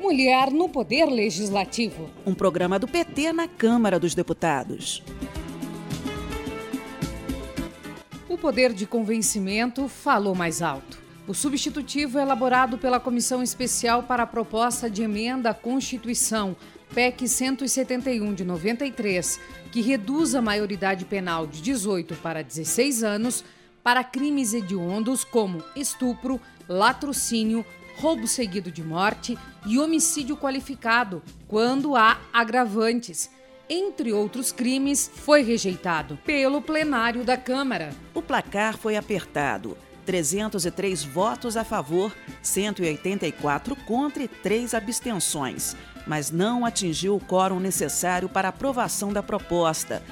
Mulher no Poder Legislativo. Um programa do PT na Câmara dos Deputados. O poder de convencimento falou mais alto. O substitutivo elaborado pela Comissão Especial para a Proposta de Emenda à Constituição, PEC 171 de 93, que reduz a maioridade penal de 18 para 16 anos para crimes hediondos como estupro, latrocínio, roubo seguido de morte e homicídio qualificado, quando há agravantes. Entre outros crimes, foi rejeitado pelo plenário da Câmara. O placar foi apertado. 303 votos a favor, 184 contra e 3 abstenções. Mas não atingiu o quórum necessário para a aprovação da proposta,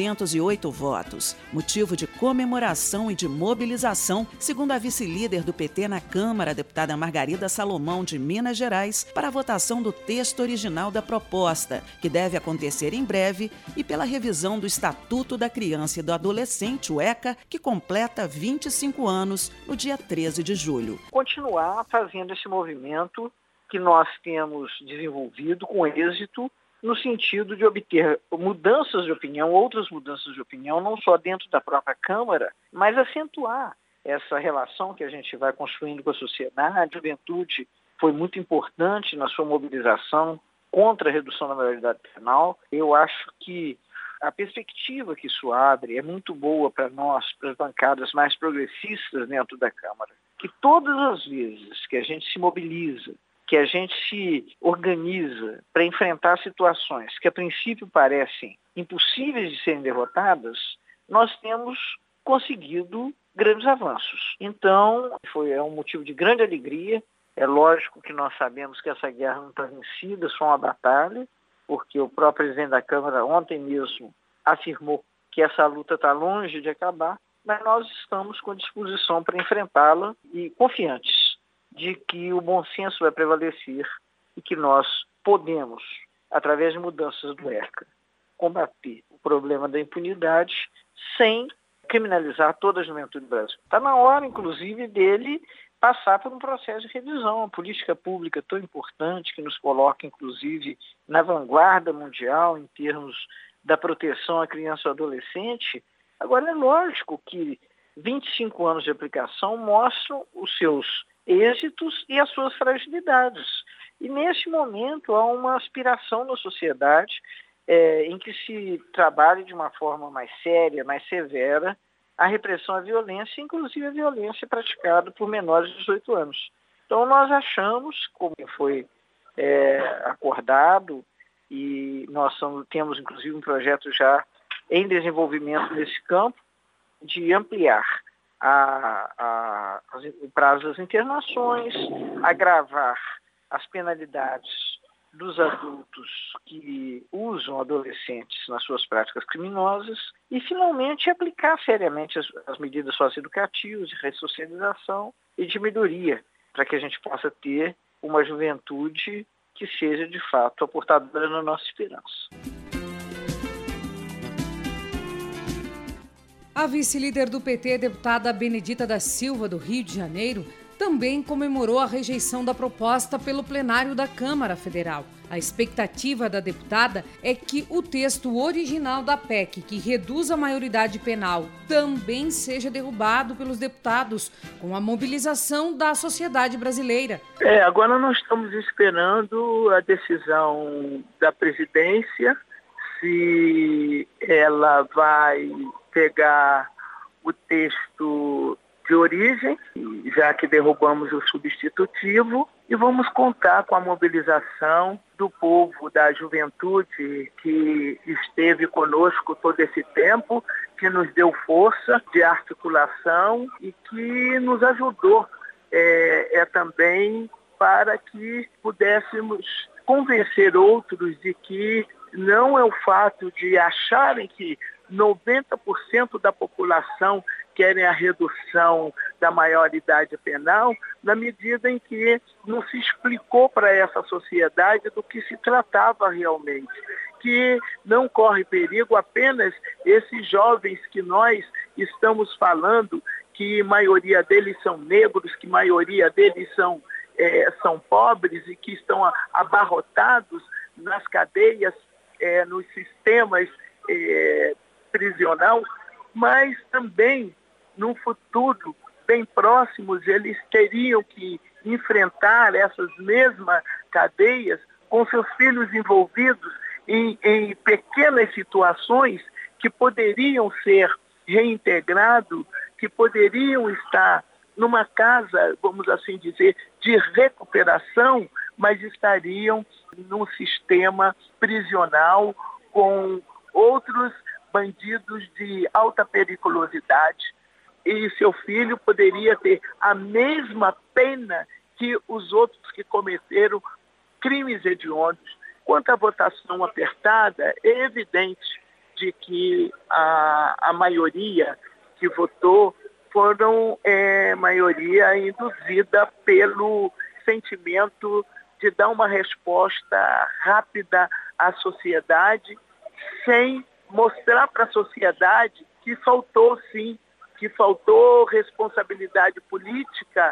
308 votos. Motivo de comemoração e de mobilização, segundo a vice-líder do PT na Câmara, a deputada Margarida Salomão, de Minas Gerais, para a votação do texto original da proposta, que deve acontecer em breve, e pela revisão do Estatuto da Criança e do Adolescente, o ECA, que completa 25 anos no dia 13 de julho. Continuar fazendo esse movimento que nós temos desenvolvido com êxito no sentido de obter mudanças de opinião, outras mudanças de opinião, não só dentro da própria Câmara, mas acentuar essa relação que a gente vai construindo com a sociedade. A juventude foi muito importante na sua mobilização contra a redução da maioridade penal. Eu acho que a perspectiva que isso abre é muito boa para nós, para as bancadas mais progressistas dentro da Câmara, que todas as vezes que a gente se mobiliza, que a gente se organiza para enfrentar situações que a princípio parecem impossíveis de serem derrotadas, nós temos conseguido grandes avanços. Então, é um motivo de grande alegria. É lógico que nós sabemos que essa guerra não está vencida, só uma batalha, porque o próprio presidente da Câmara ontem mesmo afirmou que essa luta está longe de acabar, mas nós estamos com disposição para enfrentá-la e confiantes de que o bom senso vai prevalecer e que nós podemos, através de mudanças do ECA, combater o problema da impunidade sem criminalizar toda a juventude do Brasil. Está na hora, inclusive, dele passar por um processo de revisão, uma política pública tão importante que nos coloca, inclusive, na vanguarda mundial em termos da proteção à criança e ao adolescente. Agora, é lógico que 25 anos de aplicação mostram os seus êxitos e as suas fragilidades. E, neste momento, há uma aspiração na sociedade em que se trabalhe de uma forma mais séria, mais severa, a repressão à violência, inclusive a violência praticada por menores de 18 anos. Então, nós achamos, como foi acordado, e nós temos, inclusive, um projeto já em desenvolvimento nesse campo, de ampliar o prazo das internações, agravar as penalidades dos adultos que usam adolescentes nas suas práticas criminosas e, finalmente, aplicar seriamente as medidas socioeducativas de ressocialização e de melhoria para que a gente possa ter uma juventude que seja, de fato, a portadora da nossa esperança. A vice-líder do PT, deputada Benedita da Silva, do Rio de Janeiro, também comemorou a rejeição da proposta pelo plenário da Câmara Federal. A expectativa da deputada é que o texto original da PEC, que reduz a maioridade penal, também seja derrubado pelos deputados, com a mobilização da sociedade brasileira. Agora nós estamos esperando a decisão da presidência, se ela vai pegar o texto de origem, já que derrubamos o substitutivo, e vamos contar com a mobilização do povo, da juventude que esteve conosco todo esse tempo, que nos deu força de articulação e que nos ajudou também para que pudéssemos convencer outros de que não é o fato de acharem que 90% da população querem a redução da maioridade penal, na medida em que não se explicou para essa sociedade do que se tratava realmente, que não corre perigo apenas esses jovens que nós estamos falando, que maioria deles são negros, que maioria deles são são pobres e que estão abarrotados nas cadeias, nos sistemas prisional, mas também, num futuro bem próximo, eles teriam que enfrentar essas mesmas cadeias com seus filhos envolvidos em pequenas situações que poderiam ser reintegrados, que poderiam estar numa casa, vamos assim dizer, de recuperação, mas estariam num sistema prisional com outros bandidos de alta periculosidade. E seu filho poderia ter a mesma pena que os outros que cometeram crimes hediondos. Quanto à votação apertada, é evidente de que a maioria que votou foram maioria induzida pelo sentimento de dar uma resposta rápida à sociedade, sem mostrar para a sociedade que faltou, sim, que faltou responsabilidade política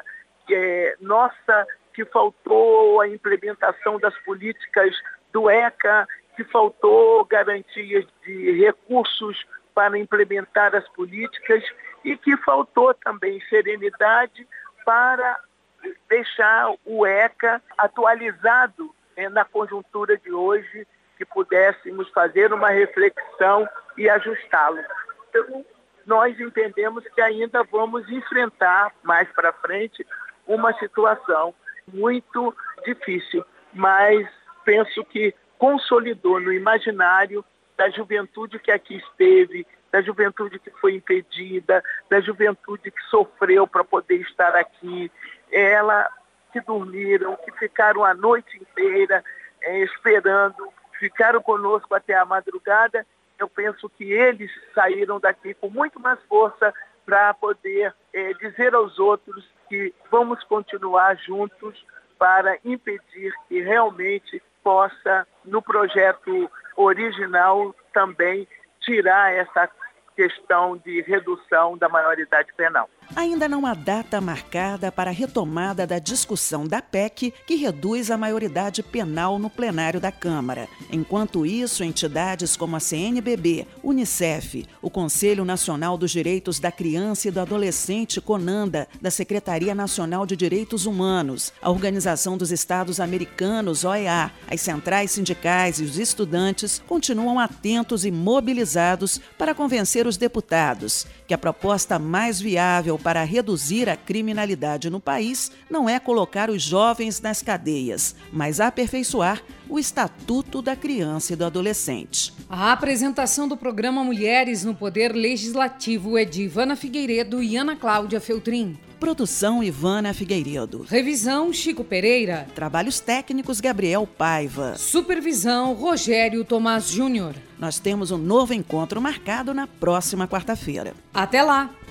nossa, que faltou a implementação das políticas do ECA, que faltou garantias de recursos para implementar as políticas e que faltou também serenidade para deixar o ECA atualizado na conjuntura de hoje, que pudéssemos fazer uma reflexão e ajustá-lo. Então, nós entendemos que ainda vamos enfrentar mais para frente uma situação muito difícil, mas penso que consolidou no imaginário da juventude que aqui esteve, da juventude que foi impedida, da juventude que sofreu para poder estar aqui, que dormiram, que ficaram a noite inteira esperando, ficaram conosco até a madrugada. Eu penso que eles saíram daqui com muito mais força para poder dizer aos outros que vamos continuar juntos para impedir que realmente possa, no projeto original, também tirar essa questão de redução da maioridade penal. Ainda não há data marcada para a retomada da discussão da PEC que reduz a maioridade penal no plenário da Câmara. Enquanto isso, entidades como a CNBB, Unicef, o Conselho Nacional dos Direitos da Criança e do Adolescente, CONANDA, da Secretaria Nacional de Direitos Humanos, a Organização dos Estados Americanos, OEA, as centrais sindicais e os estudantes continuam atentos e mobilizados para convencer os deputados que a proposta mais viável para reduzir a criminalidade no país não é colocar os jovens nas cadeias, mas aperfeiçoar o Estatuto da Criança e do Adolescente. A apresentação do programa Mulheres no Poder Legislativo é de Ivana Figueiredo e Ana Cláudia Feltrin. Produção Ivana Figueiredo. Revisão Chico Pereira. Trabalhos técnicos Gabriel Paiva. Supervisão Rogério Tomás Júnior. Nós temos um novo encontro marcado na próxima quarta-feira. Até lá!